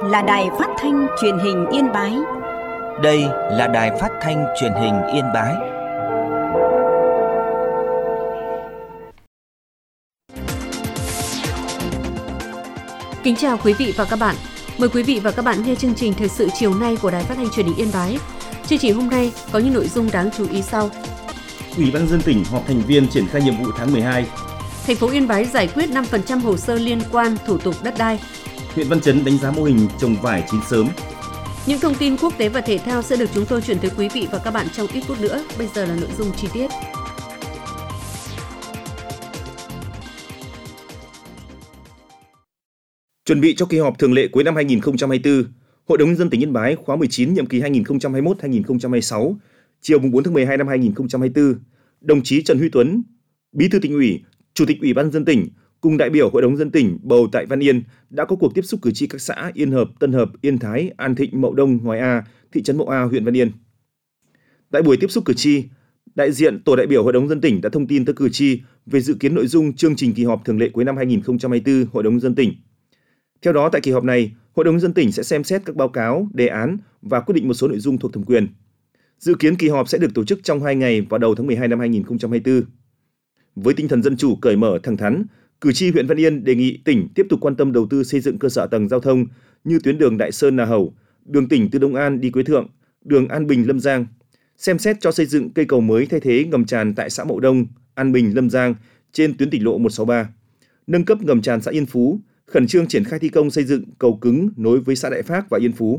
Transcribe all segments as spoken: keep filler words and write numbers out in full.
là Đài Phát thanh Truyền hình Yên Bái. Đây là Đài Phát thanh Truyền hình Yên Bái. Kính chào quý vị và các bạn. Mời quý vị và các bạn nghe chương trình thời sự chiều nay của Đài Phát thanh Truyền hình Yên Bái. Chương trình hôm nay có những nội dung đáng chú ý sau. Ủy ban nhân dân tỉnh họp thành viên triển khai nhiệm vụ tháng mười hai. Thành phố Yên Bái giải quyết năm phần trăm hồ sơ liên quan thủ tục đất đai. Huyện Văn Chấn đánh giá mô hình trồng vải chín sớm. Những thông tin quốc tế và thể thao sẽ được chúng tôi chuyển tới quý vị và các bạn trong ít phút nữa. Bây giờ là nội dung chi tiết. Chuẩn bị cho kỳ họp thường lệ cuối năm hai nghìn không trăm hai mươi tư, Hội đồng nhân dân tỉnh Yên Bái khóa mười chín nhiệm kỳ hai nghìn không trăm hai mươi mốt đến hai nghìn không trăm hai mươi sáu, chiều bốn tháng mười hai năm hai nghìn không trăm hai mươi tư, đồng chí Trần Huy Tuấn, Bí thư Tỉnh ủy, Chủ tịch Ủy ban nhân dân tỉnh cùng đại biểu Hội đồng nhân dân tỉnh bầu tại Văn Yên đã có cuộc tiếp xúc cử tri các xã Yên Hợp, Tân Hợp, Yên Thái, An Thịnh, Mậu Đông, Hoài A, thị trấn Mậu A, huyện Văn Yên. Tại buổi tiếp xúc cử tri, đại diện tổ đại biểu Hội đồng nhân dân tỉnh đã thông tin tới cử tri về dự kiến nội dung chương trình kỳ họp thường lệ cuối năm hai nghìn không trăm hai mươi tư Hội đồng nhân dân tỉnh. Theo đó, tại kỳ họp này, Hội đồng nhân dân tỉnh sẽ xem xét các báo cáo, đề án và quyết định một số nội dung thuộc thẩm quyền. Dự kiến kỳ họp sẽ được tổ chức trong hai ngày vào đầu tháng mười hai năm hai nghìn không trăm hai mươi tư. Với tinh thần dân chủ, cởi mở, thẳng thắn, cử tri huyện Văn Yên đề nghị tỉnh tiếp tục quan tâm đầu tư xây dựng cơ sở hạ tầng giao thông như tuyến đường Đại Sơn - Nà Hẩu, đường tỉnh từ Đông An đi Quế Thượng, đường An Bình - Lâm Giang, xem xét cho xây dựng cây cầu mới thay thế ngầm tràn tại xã Mậu Đông, An Bình - Lâm Giang trên tuyến tỉnh lộ một sáu ba, nâng cấp ngầm tràn xã Yên Phú, khẩn trương triển khai thi công xây dựng cầu cứng nối với xã Đại Phác và Yên Phú.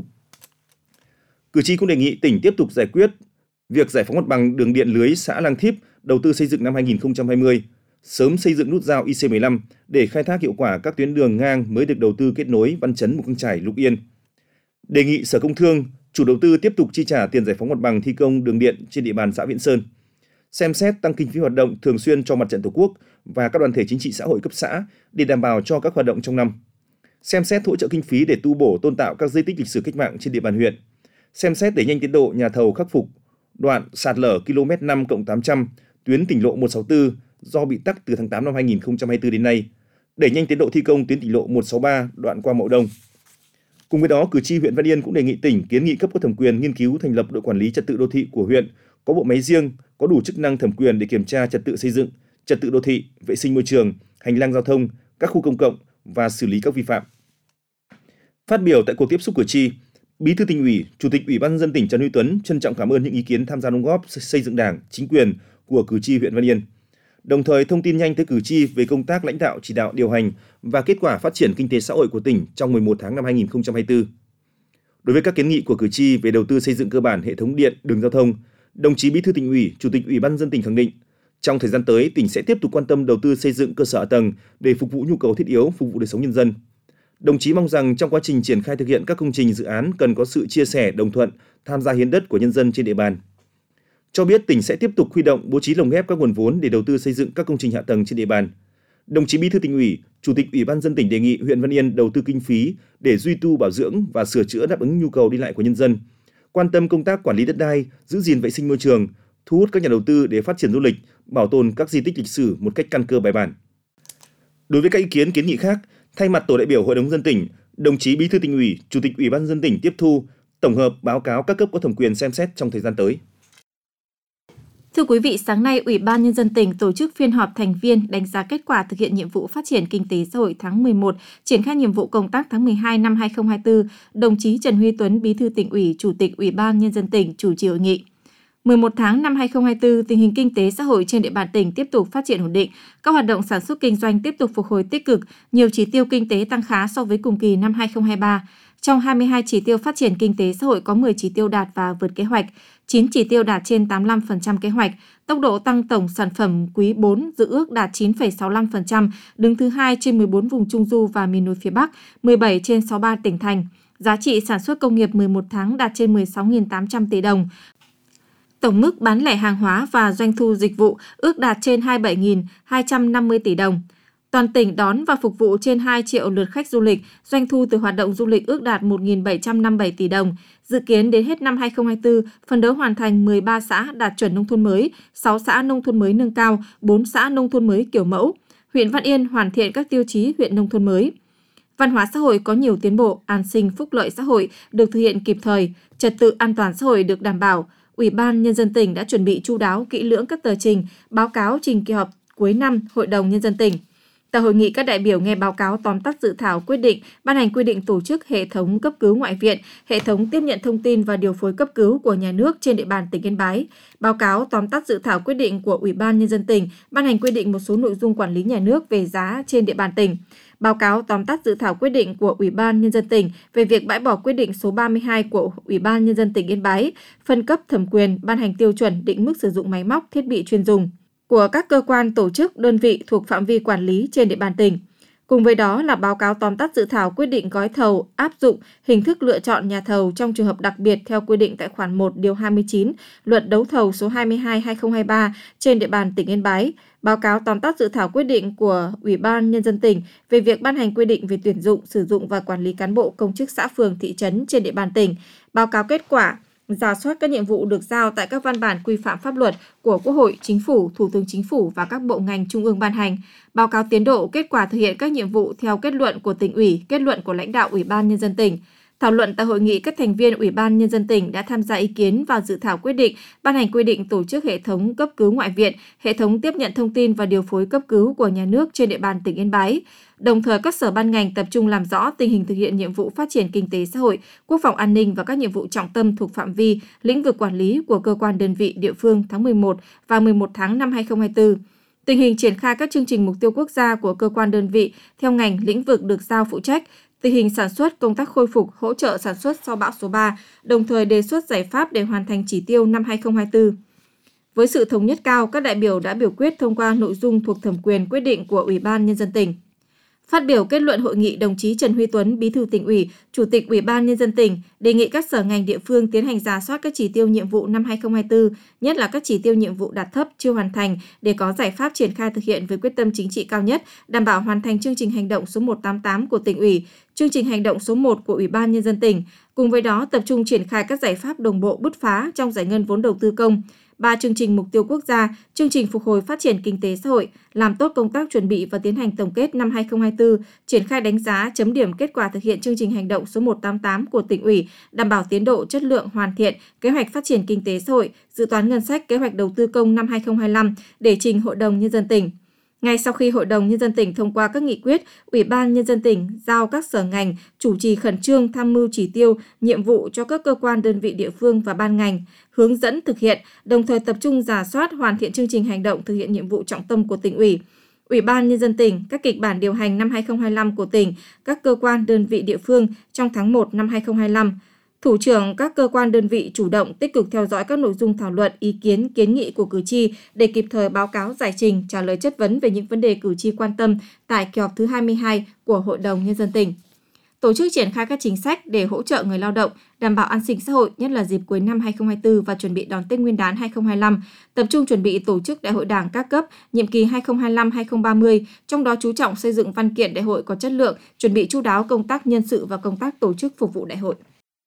Cử tri cũng đề nghị tỉnh tiếp tục giải quyết việc giải phóng mặt bằng đường điện lưới xã Lang Thíp đầu tư xây dựng năm hai nghìn không trăm hai mươi, sớm xây dựng nút giao I C mười lăm để khai thác hiệu quả các tuyến đường ngang mới được đầu tư kết nối Văn Chấn, Mù Căng Chải, Lục Yên. Đề nghị Sở Công Thương, chủ đầu tư tiếp tục chi trả tiền giải phóng mặt bằng thi công đường điện trên địa bàn xã Viễn Sơn. Xem xét tăng kinh phí hoạt động thường xuyên cho Mặt trận Tổ quốc và các đoàn thể chính trị xã hội cấp xã để đảm bảo cho các hoạt động trong năm. Xem xét hỗ trợ kinh phí để tu bổ tôn tạo các di tích lịch sử cách mạng trên địa bàn huyện. Xem xét đẩy nhanh tiến độ nhà thầu khắc phục đoạn sạt lở ki lô mét năm cộng tám trăm tuyến tỉnh lộ một sáu tư do bị tắc từ tháng tám năm hai nghìn không trăm hai mươi tư đến nay, đẩy nhanh tiến độ thi công tuyến tỉnh lộ một sáu ba đoạn qua Mậu Đông. Cùng với đó, cử tri huyện Văn Yên cũng đề nghị tỉnh kiến nghị cấp có thẩm quyền nghiên cứu thành lập đội quản lý trật tự đô thị của huyện, có bộ máy riêng, có đủ chức năng thẩm quyền để kiểm tra trật tự xây dựng, trật tự đô thị, vệ sinh môi trường, hành lang giao thông, các khu công cộng và xử lý các vi phạm. Phát biểu tại cuộc tiếp xúc cử tri, Bí thư Tỉnh ủy, Chủ tịch Ủy ban nhân dân tỉnh Trần Huy Tuấn trân trọng cảm ơn những ý kiến tham gia đóng góp xây dựng Đảng, chính quyền của cử tri huyện Văn Yên. Đồng thời thông tin nhanh tới cử tri về công tác lãnh đạo, chỉ đạo, điều hành và kết quả phát triển kinh tế xã hội của tỉnh trong mười một tháng năm hai nghìn không trăm hai mươi tư. Đối với các kiến nghị của cử tri về đầu tư xây dựng cơ bản hệ thống điện, đường giao thông, đồng chí Bí thư Tỉnh ủy, Chủ tịch Ủy ban nhân dân tỉnh khẳng định, trong thời gian tới, tỉnh sẽ tiếp tục quan tâm đầu tư xây dựng cơ sở hạ tầng để phục vụ nhu cầu thiết yếu, phục vụ đời sống nhân dân. Đồng chí mong rằng trong quá trình triển khai thực hiện các công trình dự án cần có sự chia sẻ, đồng thuận, tham gia hiến đất của nhân dân trên địa bàn. Cho biết tỉnh sẽ tiếp tục huy động bố trí lồng ghép các nguồn vốn để đầu tư xây dựng các công trình hạ tầng trên địa bàn. Đồng chí Bí thư Tỉnh ủy, Chủ tịch Ủy ban nhân dân tỉnh đề nghị huyện Văn Yên đầu tư kinh phí để duy tu bảo dưỡng và sửa chữa đáp ứng nhu cầu đi lại của nhân dân, quan tâm công tác quản lý đất đai, giữ gìn vệ sinh môi trường, thu hút các nhà đầu tư để phát triển du lịch, bảo tồn các di tích lịch sử một cách căn cơ bài bản. Đối với các ý kiến kiến nghị khác, thay mặt tổ đại biểu Hội đồng nhân dân tỉnh, đồng chí Bí thư Tỉnh ủy, Chủ tịch Ủy ban nhân dân tỉnh tiếp thu, tổng hợp báo cáo các cấp có thẩm quyền xem xét trong thời gian tới. Thưa quý vị, sáng nay, Ủy ban Nhân dân tỉnh tổ chức phiên họp thành viên đánh giá kết quả thực hiện nhiệm vụ phát triển kinh tế xã hội tháng mười một, triển khai nhiệm vụ công tác tháng mười hai năm hai nghìn không trăm hai mươi tư. Đồng chí Trần Huy Tuấn, Bí thư Tỉnh ủy, Chủ tịch Ủy ban Nhân dân tỉnh chủ trì hội nghị. mười một tháng năm hai nghìn không trăm hai mươi tư, tình hình kinh tế xã hội trên địa bàn tỉnh tiếp tục phát triển ổn định, các hoạt động sản xuất kinh doanh tiếp tục phục hồi tích cực, nhiều chỉ tiêu kinh tế tăng khá so với cùng kỳ năm hai nghìn không trăm hai mươi ba. Trong hai mươi hai chỉ tiêu phát triển kinh tế xã hội có mười chỉ tiêu đạt và vượt kế hoạch, chín chỉ tiêu đạt trên tám mươi lăm phần trăm kế hoạch. Tốc độ tăng tổng sản phẩm quý bốn dự ước đạt chín phẩy sáu mươi lăm phần trăm, đứng thứ hai trên mười bốn vùng Trung du và miền núi phía Bắc, mười bảy trên sáu mươi ba tỉnh thành. Giá trị sản xuất công nghiệp mười một tháng đạt trên mười sáu nghìn tám trăm tỷ đồng. Tổng mức bán lẻ hàng hóa và doanh thu dịch vụ ước đạt trên hai mươi bảy nghìn hai trăm năm mươi tỷ đồng. Toàn tỉnh đón và phục vụ trên hai triệu lượt khách du lịch, doanh thu từ hoạt động du lịch ước đạt một nghìn bảy trăm năm mươi bảy tỷ đồng. Dự kiến đến hết năm hai nghìn không trăm hai mươi tư, phấn đấu hoàn thành mười ba xã đạt chuẩn nông thôn mới, sáu xã nông thôn mới nâng cao, bốn xã nông thôn mới kiểu mẫu. Huyện Văn Yên hoàn thiện các tiêu chí huyện nông thôn mới. văn hóa xã hội có nhiều tiến bộ, an sinh phúc lợi xã hội được thực hiện kịp thời, trật tự an toàn xã hội được đảm bảo. Ủy ban Nhân dân tỉnh đã chuẩn bị chu đáo kỹ lưỡng các tờ trình, báo cáo trình kỳ họp cuối năm Hội đồng Nhân dân tỉnh. Tại hội nghị, các đại biểu nghe báo cáo tóm tắt dự thảo quyết định ban hành quy định tổ chức hệ thống cấp cứu ngoại viện, hệ thống tiếp nhận thông tin và điều phối cấp cứu của nhà nước trên địa bàn tỉnh Yên Bái, báo cáo tóm tắt dự thảo quyết định của Ủy ban Nhân dân tỉnh ban hành quy định một số nội dung quản lý nhà nước về giá trên địa bàn tỉnh, báo cáo tóm tắt dự thảo quyết định của Ủy ban Nhân dân tỉnh về việc bãi bỏ quyết định số ba mươi hai của Ủy ban Nhân dân tỉnh Yên Bái, phân cấp thẩm quyền ban hành tiêu chuẩn định mức sử dụng máy móc, thiết bị chuyên dùng của các cơ quan, tổ chức, đơn vị thuộc phạm vi quản lý trên địa bàn tỉnh. Cùng với đó là báo cáo tóm tắt dự thảo quyết định gói thầu áp dụng hình thức lựa chọn nhà thầu trong trường hợp đặc biệt theo quy định tại khoản một điều hai mươi chín Luật đấu thầu số hai mươi hai trên hai nghìn không trăm hai mươi ba trên địa bàn tỉnh Yên Bái, báo cáo tóm tắt dự thảo quyết định của Ủy ban Nhân dân tỉnh về việc ban hành quy định về tuyển dụng, sử dụng và quản lý cán bộ công chức xã phường thị trấn trên địa bàn tỉnh, báo cáo kết quả rà soát các nhiệm vụ được giao tại các văn bản quy phạm pháp luật của Quốc hội, Chính phủ, Thủ tướng Chính phủ và các bộ ngành trung ương ban hành, báo cáo tiến độ kết quả thực hiện các nhiệm vụ theo kết luận của tỉnh ủy, kết luận của lãnh đạo Ủy ban Nhân dân tỉnh. Thảo luận tại hội nghị, các thành viên Ủy ban Nhân dân tỉnh đã tham gia ý kiến vào dự thảo quyết định ban hành quy định tổ chức hệ thống cấp cứu ngoại viện, hệ thống tiếp nhận thông tin và điều phối cấp cứu của nhà nước trên địa bàn tỉnh Yên Bái. Đồng thời, các sở ban ngành tập trung làm rõ tình hình thực hiện nhiệm vụ phát triển kinh tế xã hội, quốc phòng an ninh và các nhiệm vụ trọng tâm thuộc phạm vi, lĩnh vực quản lý của cơ quan đơn vị địa phương tháng mười một và mười một tháng năm hai nghìn không trăm hai mươi tư. Tình hình triển khai các chương trình mục tiêu quốc gia của cơ quan đơn vị theo ngành lĩnh vực được giao phụ trách, tình hình sản xuất, công tác khôi phục, hỗ trợ sản xuất sau bão số ba, đồng thời đề xuất giải pháp để hoàn thành chỉ tiêu năm hai nghìn không trăm hai mươi tư. Với sự thống nhất cao, các đại biểu đã biểu quyết thông qua nội dung thuộc thẩm quyền quyết định của Ủy ban Nhân dân tỉnh. Phát biểu kết luận hội nghị, đồng chí Trần Huy Tuấn, Bí thư Tỉnh ủy, Chủ tịch Ủy ban Nhân dân tỉnh đề nghị các sở ngành địa phương tiến hành rà soát các chỉ tiêu nhiệm vụ năm hai nghìn không trăm hai mươi tư, nhất là các chỉ tiêu nhiệm vụ đạt thấp chưa hoàn thành để có giải pháp triển khai thực hiện với quyết tâm chính trị cao nhất, đảm bảo hoàn thành chương trình hành động số một trăm tám mươi tám của Tỉnh ủy, chương trình hành động số một của Ủy ban Nhân dân tỉnh. Cùng với đó, tập trung triển khai các giải pháp đồng bộ bứt phá trong giải ngân vốn đầu tư công, ba chương trình mục tiêu quốc gia, chương trình phục hồi phát triển kinh tế xã hội, làm tốt công tác chuẩn bị và tiến hành tổng kết năm hai nghìn không trăm hai mươi tư, triển khai đánh giá, chấm điểm kết quả thực hiện chương trình hành động số một trăm tám mươi tám của Tỉnh ủy, đảm bảo tiến độ, chất lượng, hoàn thiện kế hoạch phát triển kinh tế xã hội, dự toán ngân sách, kế hoạch đầu tư công năm hai nghìn không trăm hai mươi lăm để trình Hội đồng Nhân dân tỉnh. Ngay sau khi Hội đồng Nhân dân tỉnh thông qua các nghị quyết, Ủy ban Nhân dân tỉnh giao các sở ngành chủ trì khẩn trương tham mưu chỉ tiêu, nhiệm vụ cho các cơ quan đơn vị địa phương và ban ngành, hướng dẫn thực hiện, đồng thời tập trung rà soát hoàn thiện chương trình hành động thực hiện nhiệm vụ trọng tâm của Tỉnh ủy. Ủy ban Nhân dân tỉnh, các kịch bản điều hành năm hai nghìn không trăm hai mươi lăm của tỉnh, các cơ quan đơn vị địa phương trong tháng một năm hai nghìn không trăm hai mươi lăm. Thủ trưởng các cơ quan đơn vị chủ động tích cực theo dõi các nội dung thảo luận, ý kiến, kiến nghị của cử tri để kịp thời báo cáo giải trình, trả lời chất vấn về những vấn đề cử tri quan tâm tại kỳ họp thứ hai mươi hai của Hội đồng Nhân dân tỉnh. Tổ chức triển khai các chính sách để hỗ trợ người lao động, đảm bảo an sinh xã hội, nhất là dịp cuối năm hai nghìn không trăm hai mươi tư và chuẩn bị đón Tết Nguyên đán hai nghìn không trăm hai mươi lăm, tập trung chuẩn bị tổ chức Đại hội Đảng các cấp nhiệm kỳ hai nghìn không trăm hai mươi lăm đến hai nghìn không trăm ba mươi, trong đó chú trọng xây dựng văn kiện đại hội có chất lượng, chuẩn bị chu đáo công tác nhân sự và công tác tổ chức phục vụ đại hội.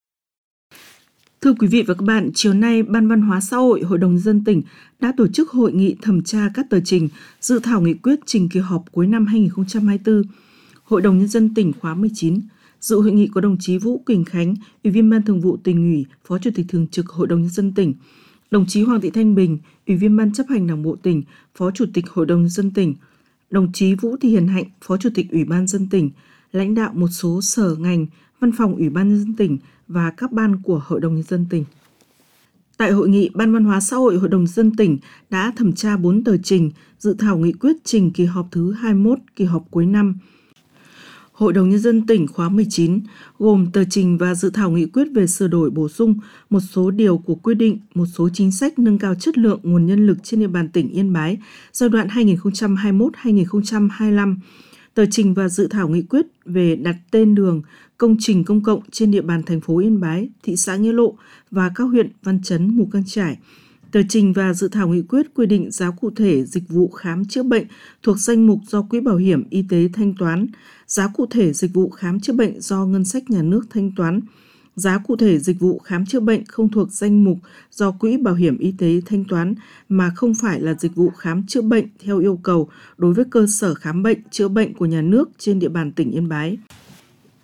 Thưa quý vị và các bạn, chiều nay, Ban Văn hóa Xã hội Hội đồng Nhân dân tỉnh đã tổ chức hội nghị thẩm tra các tờ trình, dự thảo nghị quyết trình kỳ họp cuối năm hai nghìn không trăm hai mươi tư. Hội đồng Nhân dân tỉnh khóa mười chín. Dự hội nghị có đồng chí Vũ Quỳnh Khánh, Ủy viên Ban Thường vụ Tỉnh ủy, Phó Chủ tịch Thường trực Hội đồng Nhân dân tỉnh, đồng chí Hoàng Thị Thanh Bình, Ủy viên Ban Chấp hành Đảng bộ tỉnh, Phó Chủ tịch Hội đồng Nhân dân tỉnh, đồng chí Vũ Thị Hiền Hạnh, Phó Chủ tịch Ủy ban Nhân dân tỉnh, lãnh đạo một số sở ngành, Văn phòng Ủy ban Nhân dân tỉnh và các ban của Hội đồng Nhân dân tỉnh. Tại hội nghị, Ban Văn hóa Xã hội Hội đồng Nhân dân tỉnh đã thẩm tra bốn tờ trình, dự thảo nghị quyết trình kỳ họp thứ hai mươi mốt, kỳ họp cuối năm. Hội đồng Nhân dân tỉnh khóa mười chín gồm tờ trình và dự thảo nghị quyết về sửa đổi bổ sung một số điều của quy định một số chính sách nâng cao chất lượng nguồn nhân lực trên địa bàn tỉnh Yên Bái giai đoạn hai nghìn không trăm hai mươi mốt đến hai nghìn không trăm hai mươi lăm. Tờ trình và dự thảo nghị quyết về đặt tên đường, công trình công cộng trên địa bàn thành phố Yên Bái, thị xã Nghĩa Lộ và các huyện Văn Chấn, Mù Cang Chải. Tờ trình và dự thảo nghị quyết quy định giá cụ thể dịch vụ khám chữa bệnh thuộc danh mục do Quỹ Bảo hiểm Y tế thanh toán, giá cụ thể dịch vụ khám chữa bệnh do ngân sách nhà nước thanh toán, giá cụ thể dịch vụ khám chữa bệnh không thuộc danh mục do Quỹ Bảo hiểm Y tế thanh toán mà không phải là dịch vụ khám chữa bệnh theo yêu cầu đối với cơ sở khám bệnh chữa bệnh của nhà nước trên địa bàn tỉnh Yên Bái.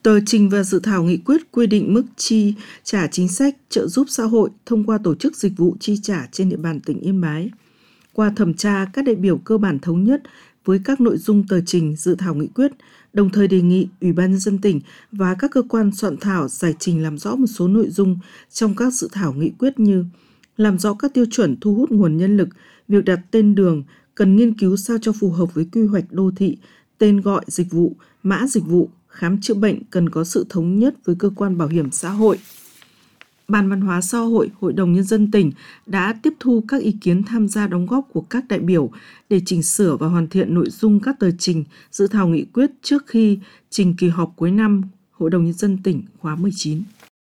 Tờ trình và dự thảo nghị quyết quy định mức chi trả chính sách trợ giúp xã hội thông qua tổ chức dịch vụ chi trả trên địa bàn tỉnh Yên Bái. Qua thẩm tra, các đại biểu cơ bản thống nhất với các nội dung tờ trình dự thảo nghị quyết, đồng thời đề nghị Ủy ban Nhân dân tỉnh và các cơ quan soạn thảo giải trình làm rõ một số nội dung trong các dự thảo nghị quyết như làm rõ các tiêu chuẩn thu hút nguồn nhân lực, việc đặt tên đường cần nghiên cứu sao cho phù hợp với quy hoạch đô thị, tên gọi dịch vụ, mã dịch vụ, khám chữa bệnh cần có sự thống nhất với cơ quan bảo hiểm xã hội. Ban Văn hóa Xã hội, Hội đồng Nhân dân tỉnh đã tiếp thu các ý kiến tham gia đóng góp của các đại biểu để chỉnh sửa và hoàn thiện nội dung các tờ trình, dự thảo nghị quyết trước khi trình kỳ họp cuối năm Hội đồng Nhân dân tỉnh khóa mười chín.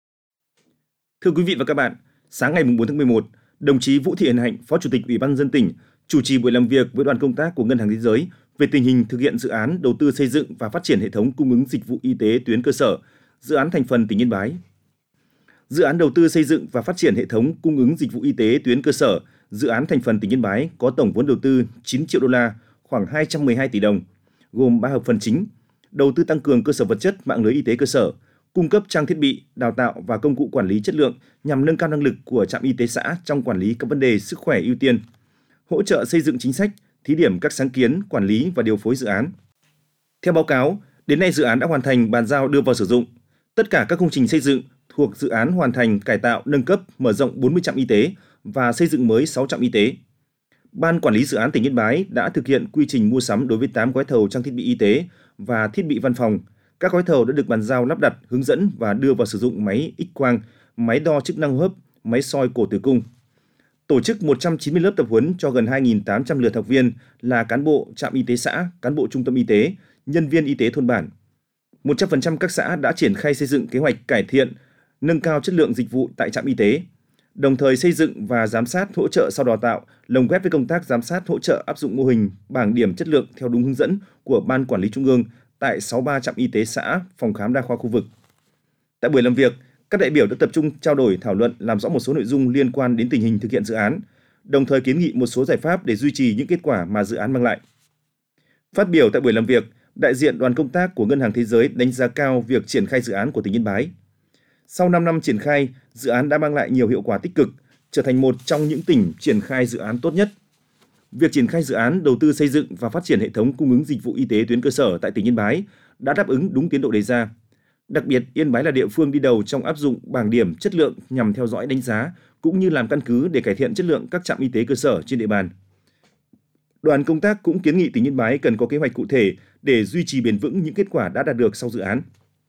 Thưa quý vị và các bạn, sáng ngày bốn tháng mười một, đồng chí Vũ Thị Hiền Hạnh, Phó Chủ tịch Ủy ban Nhân dân tỉnh, chủ trì buổi làm việc với đoàn công tác của Ngân hàng Thế giới về tình hình thực hiện dự án đầu tư xây dựng và phát triển hệ thống cung ứng dịch vụ y tế tuyến cơ sở, dự án thành phần tỉnh Yên Bái. Dự án đầu tư xây dựng và phát triển hệ thống cung ứng dịch vụ y tế tuyến cơ sở, dự án thành phần tỉnh Yên Bái có tổng vốn đầu tư chín triệu đô la, khoảng hai trăm mười hai tỷ đồng, gồm ba hợp phần chính: đầu tư tăng cường cơ sở vật chất mạng lưới y tế cơ sở, cung cấp trang thiết bị, đào tạo và công cụ quản lý chất lượng nhằm nâng cao năng lực của trạm y tế xã trong quản lý các vấn đề sức khỏe ưu tiên, hỗ trợ xây dựng chính sách, thí điểm các sáng kiến, quản lý và điều phối dự án. Theo báo cáo, đến nay dự án đã hoàn thành bàn giao đưa vào sử dụng. Tất cả các công trình xây dựng thuộc dự án hoàn thành cải tạo, nâng cấp, mở rộng bốn mươi trạm y tế và xây dựng mới sáu trạm y tế. Ban quản lý dự án tỉnh Yên Bái đã thực hiện quy trình mua sắm đối với tám gói thầu trang thiết bị y tế và thiết bị văn phòng. Các gói thầu đã được bàn giao lắp đặt, hướng dẫn và đưa vào sử dụng máy X-quang, máy đo chức năng hô hấp, máy soi cổ tử cung. Tổ chức một trăm chín mươi lớp tập huấn cho gần hai nghìn tám trăm lượt học viên là cán bộ trạm y tế xã, cán bộ trung tâm y tế, nhân viên y tế thôn bản. một trăm phần trăm các xã đã triển khai xây dựng kế hoạch cải thiện, nâng cao chất lượng dịch vụ tại trạm y tế, đồng thời xây dựng và giám sát hỗ trợ sau đào tạo, lồng ghép với công tác giám sát hỗ trợ áp dụng mô hình bảng điểm chất lượng theo đúng hướng dẫn của Ban Quản lý Trung ương tại sáu mươi ba trạm y tế xã, phòng khám đa khoa khu vực. Tại buổi làm việc, các đại biểu đã tập trung trao đổi thảo luận làm rõ một số nội dung liên quan đến tình hình thực hiện dự án, đồng thời kiến nghị một số giải pháp để duy trì những kết quả mà dự án mang lại. Phát biểu tại buổi làm việc, đại diện đoàn công tác của Ngân hàng Thế giới đánh giá cao việc triển khai dự án của tỉnh Yên Bái. Sau năm năm triển khai, dự án đã mang lại nhiều hiệu quả tích cực, trở thành một trong những tỉnh triển khai dự án tốt nhất. Việc triển khai dự án đầu tư xây dựng và phát triển hệ thống cung ứng dịch vụ y tế tuyến cơ sở tại tỉnh Yên Bái đã đáp ứng đúng tiến độ đề ra. Đặc biệt, Yên Bái là địa phương đi đầu trong áp dụng bảng điểm chất lượng nhằm theo dõi đánh giá cũng như làm căn cứ để cải thiện chất lượng các trạm y tế cơ sở trên địa bàn. Đoàn công tác cũng kiến nghị tỉnh Yên Bái cần có kế hoạch cụ thể để duy trì bền vững những kết quả đã đạt được sau dự án.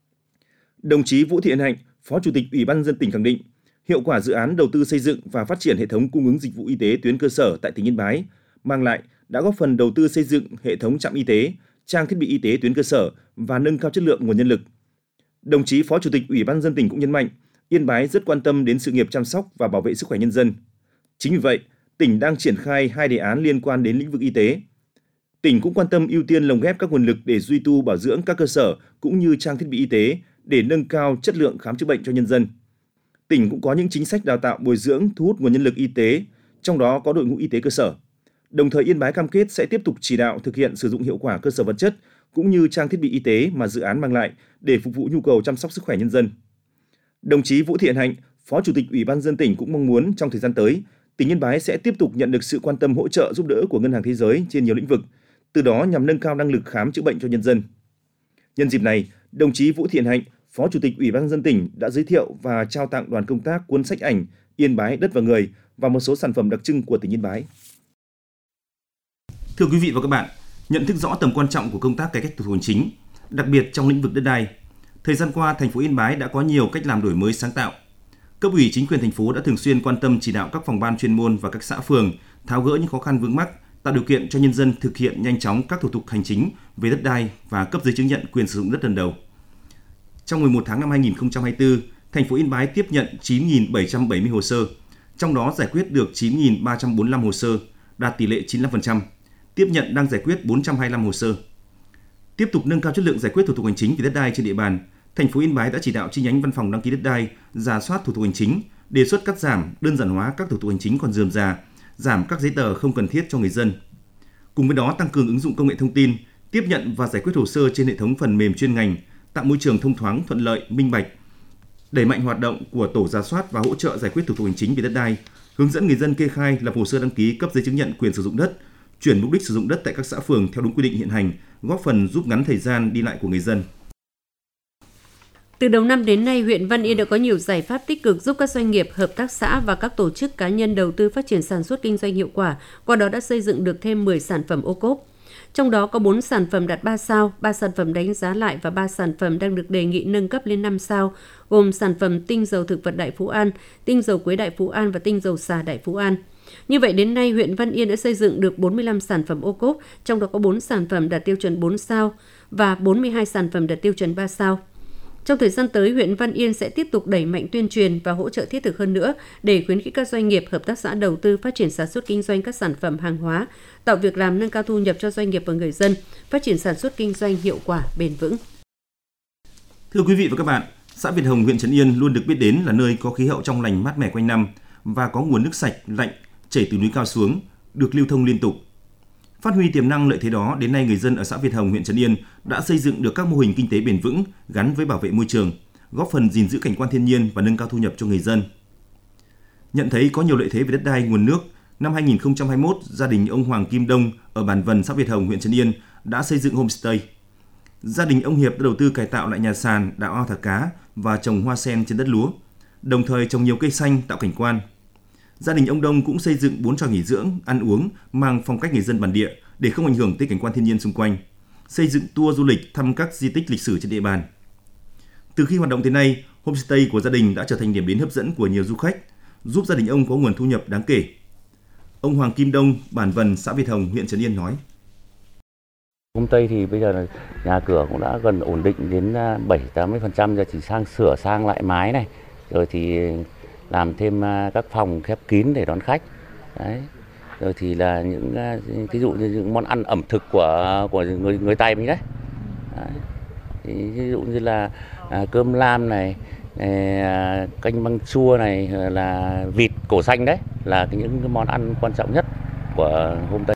Đồng chí Vũ Thị Hiền Hạnh, Phó Chủ tịch Ủy ban Nhân dân tỉnh khẳng định, hiệu quả dự án đầu tư xây dựng và phát triển hệ thống cung ứng dịch vụ y tế tuyến cơ sở tại tỉnh Yên Bái mang lại đã góp phần đầu tư xây dựng hệ thống trạm y tế, trang thiết bị y tế tuyến cơ sở và nâng cao chất lượng nguồn nhân lực. Đồng chí Phó Chủ tịch Ủy ban Nhân dân tỉnh cũng nhấn mạnh, Yên Bái rất quan tâm đến sự nghiệp chăm sóc và bảo vệ sức khỏe nhân dân. Chính vì vậy, tỉnh đang triển khai hai đề án liên quan đến lĩnh vực y tế. Tỉnh cũng quan tâm ưu tiên lồng ghép các nguồn lực để duy tu bảo dưỡng các cơ sở cũng như trang thiết bị y tế để nâng cao chất lượng khám chữa bệnh cho nhân dân. Tỉnh cũng có những chính sách đào tạo bồi dưỡng thu hút nguồn nhân lực y tế, trong đó có đội ngũ y tế cơ sở. Đồng thời Yên Bái cam kết sẽ tiếp tục chỉ đạo thực hiện sử dụng hiệu quả cơ sở vật chất cũng như trang thiết bị y tế mà dự án mang lại để phục vụ nhu cầu chăm sóc sức khỏe nhân dân. Đồng chí Vũ Thị Hiền Hạnh, Phó Chủ tịch Ủy ban Nhân dân tỉnh cũng mong muốn trong thời gian tới, tỉnh Yên Bái sẽ tiếp tục nhận được sự quan tâm hỗ trợ giúp đỡ của Ngân hàng Thế giới trên nhiều lĩnh vực, từ đó nhằm nâng cao năng lực khám chữa bệnh cho nhân dân. Nhân dịp này, đồng chí Vũ Thị Hiền Hạnh, Phó Chủ tịch Ủy ban Nhân dân tỉnh đã giới thiệu và trao tặng đoàn công tác cuốn sách ảnh Yên Bái đất và người và một số sản phẩm đặc trưng của tỉnh Yên Bái. Thưa quý vị và các bạn, nhận thức rõ tầm quan trọng của công tác cải cách thủ tục hành chính, đặc biệt trong lĩnh vực đất đai, thời gian qua thành phố Yên Bái đã có nhiều cách làm đổi mới sáng tạo. Cấp ủy chính quyền thành phố đã thường xuyên quan tâm chỉ đạo các phòng ban chuyên môn và các xã phường tháo gỡ những khó khăn vướng mắc, tạo điều kiện cho nhân dân thực hiện nhanh chóng các thủ tục hành chính về đất đai và cấp giấy chứng nhận quyền sử dụng đất lần đầu. Trong mười một tháng năm hai nghìn không trăm hai mươi tư, thành phố Yên Bái tiếp nhận chín nghìn bảy trăm bảy mươi hồ sơ, trong đó giải quyết được chín nghìn ba trăm bốn mươi lăm hồ sơ, đạt tỷ lệ chín mươi lăm phần trăm, tiếp nhận đang giải quyết bốn trăm hai mươi lăm hồ sơ. Tiếp tục nâng cao chất lượng giải quyết thủ tục hành chính về đất đai trên địa bàn, thành phố Yên Bái đã chỉ đạo chi nhánh văn phòng đăng ký đất đai rà soát thủ tục hành chính, đề xuất cắt giảm, đơn giản hóa các thủ tục hành chính còn rườm rà, giảm các giấy tờ không cần thiết cho người dân. Cùng với đó tăng cường ứng dụng công nghệ thông tin, tiếp nhận và giải quyết hồ sơ trên hệ thống phần mềm chuyên ngành, tạo môi trường thông thoáng, thuận lợi, minh bạch, đẩy mạnh hoạt động của tổ rà soát và hỗ trợ giải quyết thủ tục hành chính về đất đai, hướng dẫn người dân kê khai, lập hồ sơ đăng ký cấp giấy chứng nhận quyền sử dụng đất, chuyển mục đích sử dụng đất tại các xã phường theo đúng quy định hiện hành, góp phần rút ngắn thời gian đi lại của người dân. Từ đầu năm đến nay, huyện Văn Yên đã có nhiều giải pháp tích cực giúp các doanh nghiệp, hợp tác xã và các tổ chức cá nhân đầu tư phát triển sản xuất kinh doanh hiệu quả, qua đó đã xây dựng được thêm mười sản phẩm ô cốp. Trong đó có bốn sản phẩm đạt ba sao, ba sản phẩm đánh giá lại và ba sản phẩm đang được đề nghị nâng cấp lên năm sao, gồm sản phẩm tinh dầu thực vật Đại Phú An, tinh dầu quế Đại Phú An và tinh dầu xà Đại Phú An. Như vậy đến nay, huyện Văn Yên đã xây dựng được bốn mươi lăm sản phẩm ô cốp, trong đó có bốn sản phẩm đạt tiêu chuẩn bốn sao và bốn mươi hai sản phẩm đạt tiêu chuẩn ba sao. Trong thời gian tới, huyện Văn Yên sẽ tiếp tục đẩy mạnh tuyên truyền và hỗ trợ thiết thực hơn nữa để khuyến khích các doanh nghiệp, hợp tác xã đầu tư phát triển sản xuất kinh doanh các sản phẩm hàng hóa, tạo việc làm, nâng cao thu nhập cho doanh nghiệp và người dân, phát triển sản xuất kinh doanh hiệu quả, bền vững. Thưa quý vị và các bạn, xã Việt Hồng, huyện Trấn Yên luôn được biết đến là nơi có khí hậu trong lành, mát mẻ quanh năm và có nguồn nước sạch, lạnh chảy từ núi cao xuống, được lưu thông liên tục. Phát huy tiềm năng lợi thế đó, đến nay người dân ở xã Việt Hồng, huyện Trấn Yên đã xây dựng được các mô hình kinh tế bền vững gắn với bảo vệ môi trường, góp phần gìn giữ cảnh quan thiên nhiên và nâng cao thu nhập cho người dân. Nhận thấy có nhiều lợi thế về đất đai, nguồn nước, năm hai nghìn không trăm hai mươi mốt, gia đình ông Hoàng Kim Đông ở bản Vần, xã Việt Hồng, huyện Trấn Yên đã xây dựng homestay. Gia đình ông Hiệp đã đầu tư cải tạo lại nhà sàn, đào ao thả cá và trồng hoa sen trên đất lúa, đồng thời trồng nhiều cây xanh tạo cảnh quan. Gia đình ông Đông cũng xây dựng bốn trò nghỉ dưỡng, ăn uống mang phong cách người dân bản địa để không ảnh hưởng tới cảnh quan thiên nhiên xung quanh, xây dựng tour du lịch thăm các di tích lịch sử trên địa bàn. Từ khi hoạt động tới nay, homestay của gia đình đã trở thành điểm đến hấp dẫn của nhiều du khách, giúp gia đình ông có nguồn thu nhập đáng kể. Ông Hoàng Kim Đông, bản Vần, xã Việt Hồng, huyện Trấn Yên nói: Homestay thì bây giờ là nhà cửa cũng đã gần ổn định đến bảy đến tám mươi phần trăm, giờ chỉ sang sửa sang lại mái này, rồi thì làm thêm các phòng khép kín để đón khách. Đấy. Rồi thì là những ví dụ như những món ăn ẩm thực của của người người Tây mình đấy. Đấy. Thì ví dụ như là à, cơm lam này, này, canh măng chua này, là vịt cổ xanh đấy, là những cái món ăn quan trọng nhất của homestay.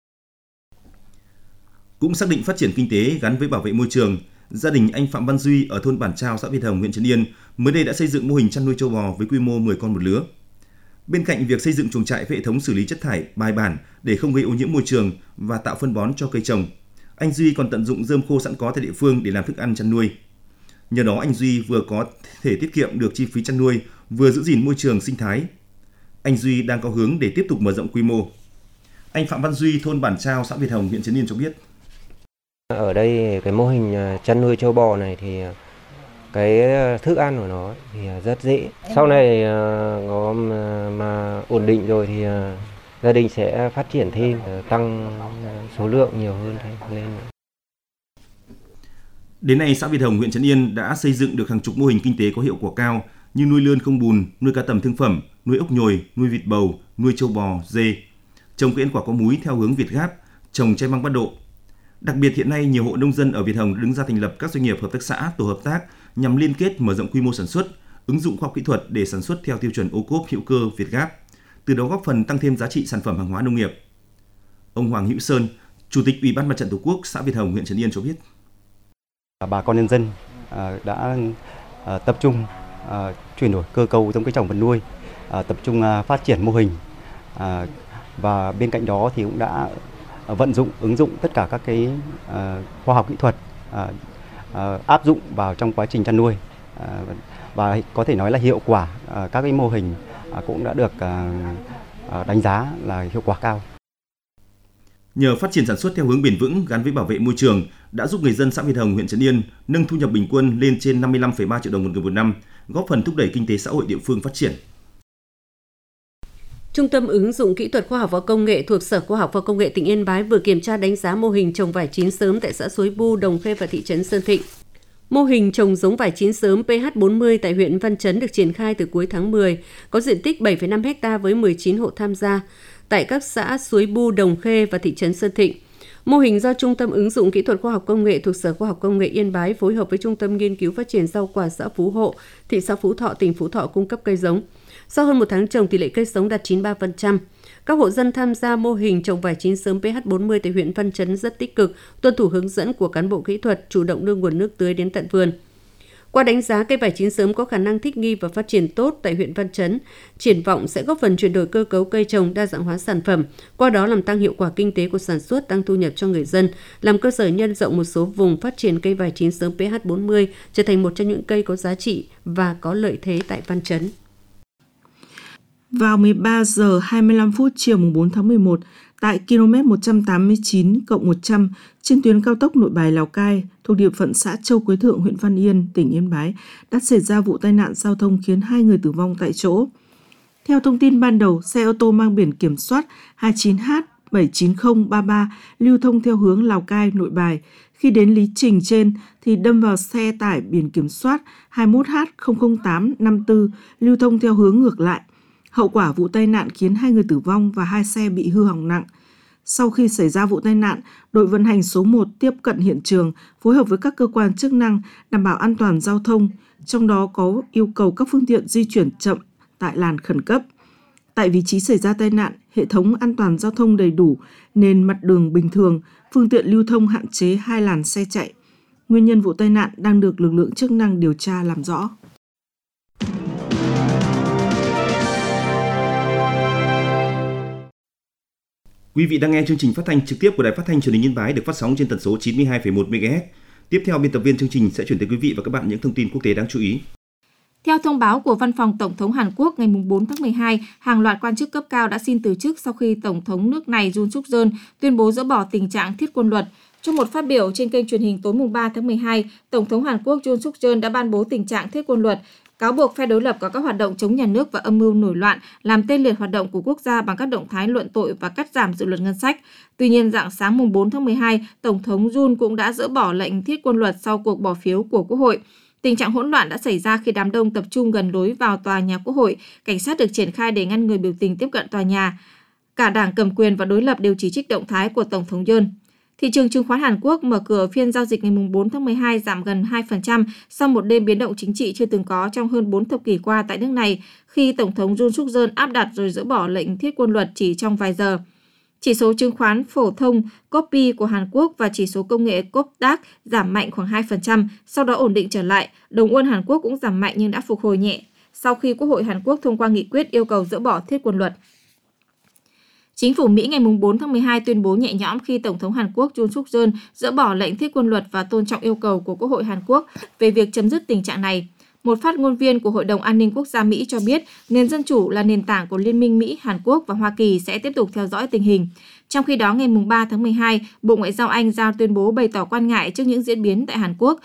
Cũng xác định phát triển kinh tế gắn với bảo vệ môi trường, gia đình anh Phạm Văn Duy ở thôn Bản Trao, xã Việt Hồng, huyện Trấn Yên mới đây đã xây dựng mô hình chăn nuôi trâu bò với quy mô mười con một lứa. Bên cạnh việc xây dựng chuồng trại với hệ thống xử lý chất thải bài bản để không gây ô nhiễm môi trường và tạo phân bón cho cây trồng, anh Duy còn tận dụng rơm khô sẵn có tại địa phương để làm thức ăn chăn nuôi. Nhờ đó anh Duy vừa có thể tiết kiệm được chi phí chăn nuôi, vừa giữ gìn môi trường sinh thái. Anh Duy đang có hướng để tiếp tục mở rộng quy mô. Anh Phạm Văn Duy, thôn Bản Trao, xã Việt Hồng, huyện Trấn Yên cho biết: Ở đây cái mô hình chăn nuôi trâu bò này thì cái thức ăn của nó thì rất dễ. Sau này nó mà ổn định rồi thì gia đình sẽ phát triển thêm, tăng số lượng nhiều hơn lên. Đến nay, xã Việt Hồng, huyện Trấn Yên đã xây dựng được hàng chục mô hình kinh tế có hiệu quả cao như nuôi lươn không bùn, nuôi cá tầm thương phẩm, nuôi ốc nhồi, nuôi vịt bầu, nuôi trâu bò, dê, trồng cây ăn quả có múi theo hướng Việt Gáp, trồng chai măng Bắt Độ. Đặc biệt hiện nay nhiều hộ nông dân ở Việt Hồng đứng ra thành lập các doanh nghiệp, hợp tác xã, tổ hợp tác nhằm liên kết mở rộng quy mô sản xuất, ứng dụng khoa học kỹ thuật để sản xuất theo tiêu chuẩn ô cốp hữu cơ Việt Gáp, từ đó góp phần tăng thêm giá trị sản phẩm hàng hóa nông nghiệp. Ông Hoàng Hữu Sơn, Chủ tịch Ủy ban Mặt trận Tổ quốc xã Việt Hồng, huyện Trấn Yên cho biết: Bà con nhân dân đã tập trung chuyển đổi cơ cấu giống cây trồng vật nuôi, tập trung phát triển mô hình, và bên cạnh đó thì cũng đã vận dụng, ứng dụng tất cả các cái khoa học kỹ thuật áp dụng vào trong quá trình chăn nuôi, và có thể nói là hiệu quả các cái mô hình cũng đã được đánh giá là hiệu quả cao. Nhờ phát triển sản xuất theo hướng bền vững gắn với bảo vệ môi trường đã giúp người dân xã Việt Hồng, huyện Trấn Yên nâng thu nhập bình quân lên trên năm mươi lăm phẩy ba triệu đồng một người một năm, góp phần thúc đẩy kinh tế xã hội địa phương phát triển. Trung tâm ứng dụng kỹ thuật khoa học và công nghệ thuộc Sở Khoa học và Công nghệ tỉnh Yên Bái vừa kiểm tra đánh giá mô hình trồng vải chín sớm tại xã Suối Bu, Đồng Khê và thị trấn Sơn Thịnh. Mô hình trồng giống vải chín sớm pê hát bốn mươi tại huyện Văn Chấn được triển khai từ cuối tháng mười, có diện tích bảy phẩy năm héc ta với mười chín hộ tham gia tại các xã Suối Bu, Đồng Khê và thị trấn Sơn Thịnh. Mô hình do Trung tâm ứng dụng kỹ thuật khoa học công nghệ thuộc Sở Khoa học Công nghệ Yên Bái phối hợp với Trung tâm nghiên cứu phát triển rau quả xã Phú Hộ, thị xã Phú Thọ, tỉnh Phú Thọ cung cấp cây giống. Sau hơn một tháng trồng, tỷ lệ cây sống đạt chín mươi ba phần trăm. Các hộ dân tham gia mô hình trồng vải chín sớm pH bốn mươi tại huyện Văn Chấn rất tích cực, tuân thủ hướng dẫn của cán bộ kỹ thuật, chủ động đưa nguồn nước tưới đến tận vườn. Qua đánh giá, cây vải chín sớm có khả năng thích nghi và phát triển tốt tại huyện Văn Chấn, triển vọng sẽ góp phần chuyển đổi cơ cấu cây trồng, đa dạng hóa sản phẩm, qua đó làm tăng hiệu quả kinh tế của sản xuất, tăng thu nhập cho người dân, làm cơ sở nhân rộng một số vùng phát triển cây vải chín sớm pH bốn mươi trở thành một trong những cây có giá trị và có lợi thế tại Văn Chấn. Vào mười ba giờ hai mươi lăm phút chiều bốn tháng mười một, tại km một trăm tám mươi chín cộng một trăm trên tuyến cao tốc Nội Bài - Lào Cai thuộc địa phận xã Châu Quế Thượng, huyện Văn Yên, tỉnh Yên Bái đã xảy ra vụ tai nạn giao thông khiến hai người tử vong tại chỗ. Theo thông tin ban đầu, xe ô tô mang biển kiểm soát hai chín H bảy chín không ba ba lưu thông theo hướng Lào Cai - Nội Bài. Khi đến lý trình trên thì đâm vào xe tải biển kiểm soát hai mốt H không không tám năm tư lưu thông theo hướng ngược lại. Hậu quả vụ tai nạn khiến hai người tử vong và hai xe bị hư hỏng nặng. Sau khi xảy ra vụ tai nạn, đội vận hành số một tiếp cận hiện trường, phối hợp với các cơ quan chức năng đảm bảo an toàn giao thông, trong đó có yêu cầu các phương tiện di chuyển chậm tại làn khẩn cấp. Tại vị trí xảy ra tai nạn, hệ thống an toàn giao thông đầy đủ nên mặt đường bình thường, phương tiện lưu thông hạn chế hai làn xe chạy. Nguyên nhân vụ tai nạn đang được lực lượng chức năng điều tra làm rõ. Quý vị đang nghe chương trình phát thanh trực tiếp của Đài Phát thanh Truyền hình Yên Bái được phát sóng trên tần số chín mươi hai phẩy một mê ga héc. Tiếp theo, biên tập viên chương trình sẽ chuyển tới quý vị và các bạn những thông tin quốc tế đáng chú ý. Theo thông báo của Văn phòng Tổng thống Hàn Quốc ngày bốn tháng mười hai, hàng loạt quan chức cấp cao đã xin từ chức sau khi Tổng thống nước này Yoon Suk Yeol tuyên bố dỡ bỏ tình trạng thiết quân luật. Trong một phát biểu trên kênh truyền hình tối ba tháng mười hai, Tổng thống Hàn Quốc Yoon Suk Yeol đã ban bố tình trạng thiết quân luật, cáo buộc phe đối lập có các hoạt động chống nhà nước và âm mưu nổi loạn, làm tê liệt hoạt động của quốc gia bằng các động thái luận tội và cắt giảm dự luật ngân sách. Tuy nhiên, rạng sáng bốn tháng mười hai, Tổng thống Yoon cũng đã dỡ bỏ lệnh thiết quân luật sau cuộc bỏ phiếu của Quốc hội. Tình trạng hỗn loạn đã xảy ra khi đám đông tập trung gần lối vào tòa nhà Quốc hội, cảnh sát được triển khai để ngăn người biểu tình tiếp cận tòa nhà. Cả đảng cầm quyền và đối lập đều chỉ trích động thái của Tổng thống Yoon. Thị trường chứng khoán Hàn Quốc mở cửa phiên giao dịch ngày bốn tháng mười hai giảm gần hai phần trăm sau một đêm biến động chính trị chưa từng có trong hơn bốn thập kỷ qua tại nước này, khi Tổng thống Yoon Suk Yeol áp đặt rồi dỡ bỏ lệnh thiết quân luật chỉ trong vài giờ. Chỉ số chứng khoán phổ thông Kospi của Hàn Quốc và chỉ số công nghệ Kosdaq giảm mạnh khoảng hai phần trăm, sau đó ổn định trở lại. Đồng won Hàn Quốc cũng giảm mạnh nhưng đã phục hồi nhẹ sau khi Quốc hội Hàn Quốc thông qua nghị quyết yêu cầu dỡ bỏ thiết quân luật. Chính phủ Mỹ ngày bốn tháng mười hai tuyên bố nhẹ nhõm khi Tổng thống Hàn Quốc Yoon Suk Yeol dỡ bỏ lệnh thiết quân luật và tôn trọng yêu cầu của Quốc hội Hàn Quốc về việc chấm dứt tình trạng này. Một phát ngôn viên của Hội đồng An ninh Quốc gia Mỹ cho biết nền dân chủ là nền tảng của Liên minh Mỹ, Hàn Quốc và Hoa Kỳ sẽ tiếp tục theo dõi tình hình. Trong khi đó, ngày ba tháng mười hai, Bộ Ngoại giao Anh ra tuyên bố bày tỏ quan ngại trước những diễn biến tại Hàn Quốc,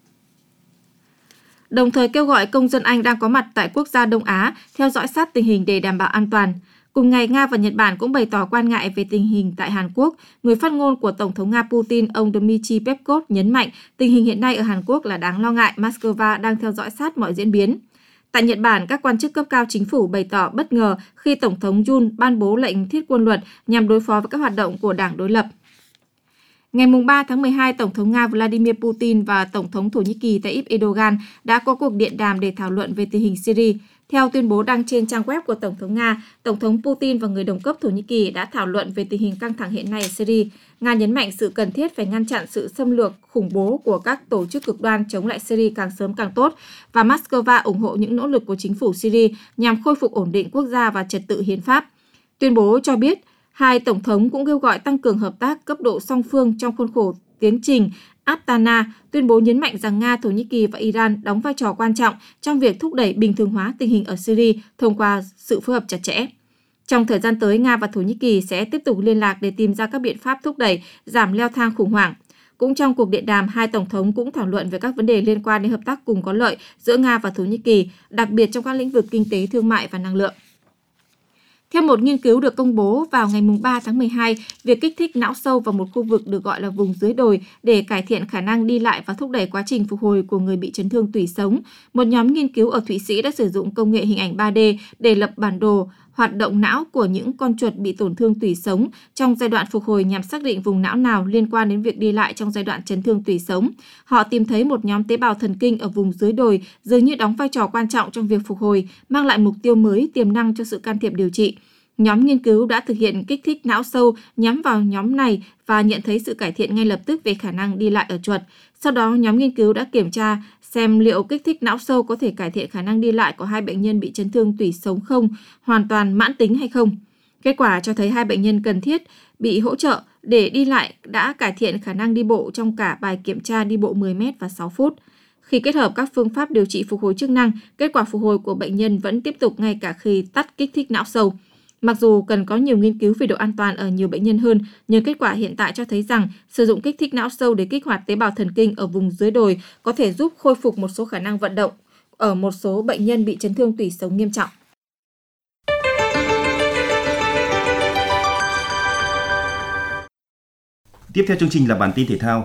đồng thời kêu gọi công dân Anh đang có mặt tại quốc gia Đông Á theo dõi sát tình hình để đảm bảo an toàn. Cùng ngày, Nga và Nhật Bản cũng bày tỏ quan ngại về tình hình tại Hàn Quốc. Người phát ngôn của Tổng thống Nga Putin, ông Dmitry Peskov nhấn mạnh tình hình hiện nay ở Hàn Quốc là đáng lo ngại, Moscow đang theo dõi sát mọi diễn biến. Tại Nhật Bản, các quan chức cấp cao chính phủ bày tỏ bất ngờ khi Tổng thống Yoon ban bố lệnh thiết quân luật nhằm đối phó với các hoạt động của đảng đối lập. Ngày ba tháng mười hai, Tổng thống Nga Vladimir Putin và Tổng thống Thổ Nhĩ Kỳ Tayyip Erdogan đã có cuộc điện đàm để thảo luận về tình hình Syria. Theo tuyên bố đăng trên trang web của Tổng thống Nga, Tổng thống Putin và người đồng cấp Thổ Nhĩ Kỳ đã thảo luận về tình hình căng thẳng hiện nay ở Syria. Nga nhấn mạnh sự cần thiết phải ngăn chặn sự xâm lược khủng bố của các tổ chức cực đoan chống lại Syria càng sớm càng tốt, và Moscow ủng hộ những nỗ lực của chính phủ Syria nhằm khôi phục ổn định quốc gia và trật tự hiến pháp. Tuyên bố cho biết, hai tổng thống cũng kêu gọi tăng cường hợp tác cấp độ song phương trong khuôn khổ tiến trình Astana. Tuyên bố nhấn mạnh rằng Nga, Thổ Nhĩ Kỳ và Iran đóng vai trò quan trọng trong việc thúc đẩy bình thường hóa tình hình ở Syria thông qua sự phối hợp chặt chẽ. Trong thời gian tới, Nga và Thổ Nhĩ Kỳ sẽ tiếp tục liên lạc để tìm ra các biện pháp thúc đẩy giảm leo thang khủng hoảng. Cũng trong cuộc điện đàm, hai tổng thống cũng thảo luận về các vấn đề liên quan đến hợp tác cùng có lợi giữa Nga và Thổ Nhĩ Kỳ, đặc biệt trong các lĩnh vực kinh tế, thương mại và năng lượng. Theo một nghiên cứu được công bố vào ngày ba tháng mười hai, việc kích thích não sâu vào một khu vực được gọi là vùng dưới đồi để cải thiện khả năng đi lại và thúc đẩy quá trình phục hồi của người bị chấn thương tủy sống. Một nhóm nghiên cứu ở Thụy Sĩ đã sử dụng công nghệ hình ảnh ba D để lập bản đồ hoạt động não của những con chuột bị tổn thương tủy sống trong giai đoạn phục hồi nhằm xác định vùng não nào liên quan đến việc đi lại trong giai đoạn chấn thương tủy sống. Họ tìm thấy một nhóm tế bào thần kinh ở vùng dưới đồi dường như đóng vai trò quan trọng trong việc phục hồi, mang lại mục tiêu mới tiềm năng cho sự can thiệp điều trị. Nhóm nghiên cứu đã thực hiện kích thích não sâu nhắm vào nhóm này và nhận thấy sự cải thiện ngay lập tức về khả năng đi lại ở chuột. Sau đó, nhóm nghiên cứu đã kiểm tra xem liệu kích thích não sâu có thể cải thiện khả năng đi lại của hai bệnh nhân bị chấn thương tủy sống không, hoàn toàn mãn tính hay không. Kết quả cho thấy hai bệnh nhân cần thiết bị hỗ trợ để đi lại đã cải thiện khả năng đi bộ trong cả bài kiểm tra đi bộ mười mét và sáu phút. Khi kết hợp các phương pháp điều trị phục hồi chức năng, kết quả phục hồi của bệnh nhân vẫn tiếp tục ngay cả khi tắt kích thích não sâu. Mặc dù cần có nhiều nghiên cứu về độ an toàn ở nhiều bệnh nhân hơn, nhưng kết quả hiện tại cho thấy rằng sử dụng kích thích não sâu để kích hoạt tế bào thần kinh ở vùng dưới đồi có thể giúp khôi phục một số khả năng vận động ở một số bệnh nhân bị chấn thương tủy sống nghiêm trọng. Tiếp theo chương trình là bản tin thể thao.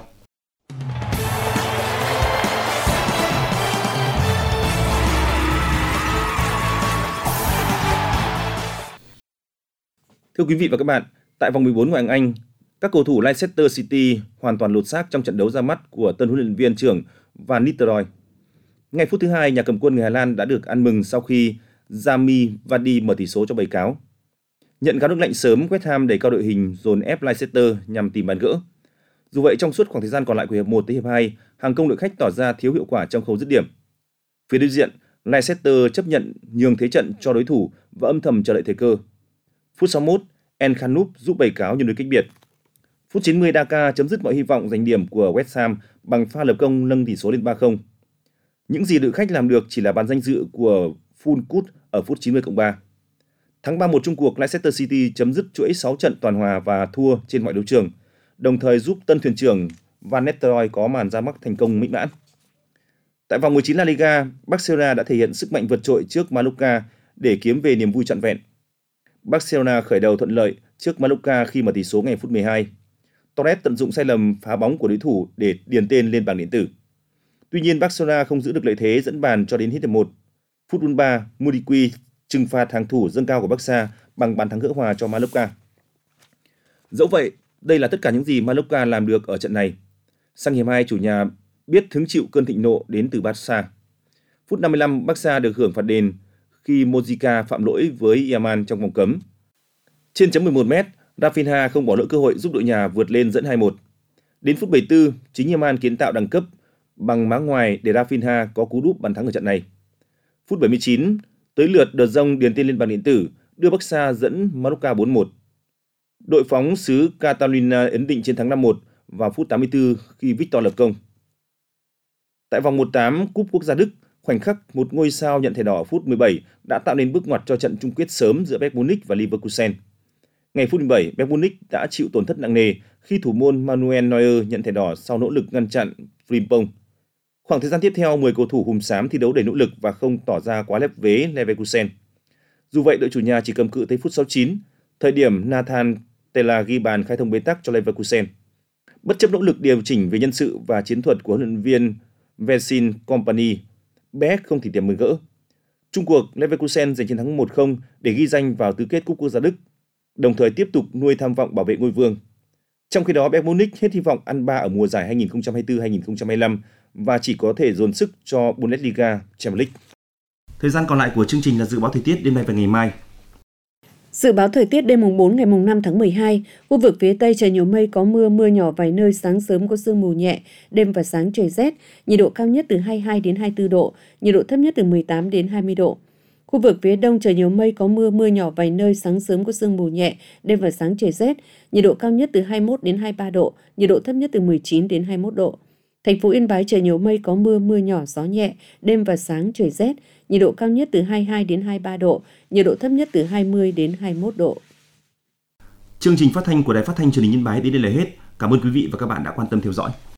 Thưa quý vị và các bạn, tại vòng mười bốn Ngoại hạng Anh, các cầu thủ Leicester City hoàn toàn lột xác trong trận đấu ra mắt của tân huấn luyện viên trưởng Van Nistelrooy. Ngay phút thứ hai, nhà cầm quân người Hà Lan đã được ăn mừng sau khi Jamie Vardy mở tỷ số cho Bầy Cáo. Nhận cáo nước lạnh sớm, West Ham đẩy cao đội hình dồn ép Leicester nhằm tìm bàn gỡ. Dù vậy, trong suốt khoảng thời gian còn lại của hiệp một tới hiệp hai, hàng công đội khách tỏ ra thiếu hiệu quả trong khâu dứt điểm. Phía đối diện, Leicester chấp nhận nhường thế trận cho đối thủ và âm thầm chờ đợi thời cơ. Phút sáu mươi mốt, El Khannoub giúp Bầy Cáo nhân đôi cách biệt. Phút chín mươi, Daka chấm dứt mọi hy vọng giành điểm của West Ham bằng pha lập công nâng tỷ số lên ba không. Những gì đội khách làm được chỉ là bàn danh dự của Fulkut ở phút chín mươi cộng ba. Thắng ba một chung cuộc, Leicester City chấm dứt chuỗi sáu trận toàn hòa và thua trên mọi đấu trường, đồng thời giúp tân thuyền trưởng Van Nistelrooy có màn ra mắt thành công mỹ mãn. Tại vòng mười chín La Liga, Barcelona đã thể hiện sức mạnh vượt trội trước Mallorca để kiếm về niềm vui trọn vẹn. Barcelona khởi đầu thuận lợi trước Mallorca khi mở tỷ số ngay phút mười hai. Torres tận dụng sai lầm phá bóng của đối thủ để điền tên lên bảng điện tử. Tuy nhiên, Barcelona không giữ được lợi thế dẫn bàn cho đến hết hiệp một. Phút bốn mươi ba, Muriqi trừng phạt hàng thủ dâng cao của Barca bằng bàn thắng gỡ hòa cho Mallorca. Dẫu vậy, đây là tất cả những gì Mallorca làm được ở trận này. Sang hiệp hai, chủ nhà biết hứng chịu cơn thịnh nộ đến từ Barca. Phút năm mươi lăm, Barca được hưởng phạt đền khi Mojica phạm lỗi với Yaman trong vòng cấm. Trên chấm mười một mét, Rafinha không bỏ lỡ cơ hội giúp đội nhà vượt lên dẫn hai một. Đến phút bảy mươi tư, chính Yaman kiến tạo đẳng cấp bằng má ngoài để Rafinha có cú đúp bàn thắng ở trận này. Phút bảy mươi chín, tới lượt De Jong điền tên lên bàn điện tử, đưa Barca dẫn Mallorca bốn một. Đội phóng xứ Catalunya ấn định chiến thắng năm một vào phút tám mươi tư khi Victor lập công. Tại vòng một tám Cúp Quốc gia Đức, khoảnh khắc một ngôi sao nhận thẻ đỏ ở phút mười bảy đã tạo nên bước ngoặt cho trận chung kết sớm giữa Bayern Munich và Leverkusen. Ngày phút mười bảy, Bayern Munich đã chịu tổn thất nặng nề khi thủ môn Manuel Neuer nhận thẻ đỏ sau nỗ lực ngăn chặn Frimpong. Khoảng thời gian tiếp theo, mười cầu thủ hùm xám thi đấu đầy nỗ lực và không tỏ ra quá lép vế Leverkusen. Dù vậy, đội chủ nhà chỉ cầm cự tới phút sáu mươi chín, thời điểm Nathan Tella ghi bàn khai thông bế tắc cho Leverkusen. Bất chấp nỗ lực điều chỉnh về nhân sự và chiến thuật của huấn luyện viên Vincent Kompany, bê ét không thể tìm mừng gỡ. Chung cuộc, Leverkusen giành chiến thắng một không để ghi danh vào tứ kết Cúp Quốc gia Đức, đồng thời tiếp tục nuôi tham vọng bảo vệ ngôi vương. Trong khi đó, Bayern Munich hết hy vọng ăn ba ở mùa giải hai nghìn không trăm hai mươi tư hai nghìn không trăm hai mươi lăm và chỉ có thể dồn sức cho Bundesliga Champions League. Thời gian còn lại của chương trình là dự báo thời tiết đêm nay và ngày mai. Dự báo thời tiết đêm mùng bốn ngày mùng năm tháng mười hai, khu vực phía Tây trời nhiều mây có mưa, mưa nhỏ vài nơi, sáng sớm có sương mù nhẹ, đêm và sáng trời rét, nhiệt độ cao nhất từ hai mươi hai đến hai mươi tư độ, nhiệt độ thấp nhất từ mười tám đến hai mươi độ. Khu vực phía Đông trời nhiều mây có mưa, mưa nhỏ vài nơi, sáng sớm có sương mù nhẹ, đêm và sáng trời rét, nhiệt độ cao nhất từ hai mươi mốt đến hai mươi ba độ, nhiệt độ thấp nhất từ mười chín đến hai mươi mốt độ. Thành phố Yên Bái trời nhiều mây có mưa, mưa nhỏ, gió nhẹ, đêm và sáng trời rét, nhiệt độ cao nhất từ hai mươi hai đến hai mươi ba độ, nhiệt độ thấp nhất từ hai mươi đến hai mươi mốt độ. Chương trình phát thanh của Đài Phát thanh Truyền hình Yên Bái đến đây là hết. Cảm ơn quý vị và các bạn đã quan tâm theo dõi.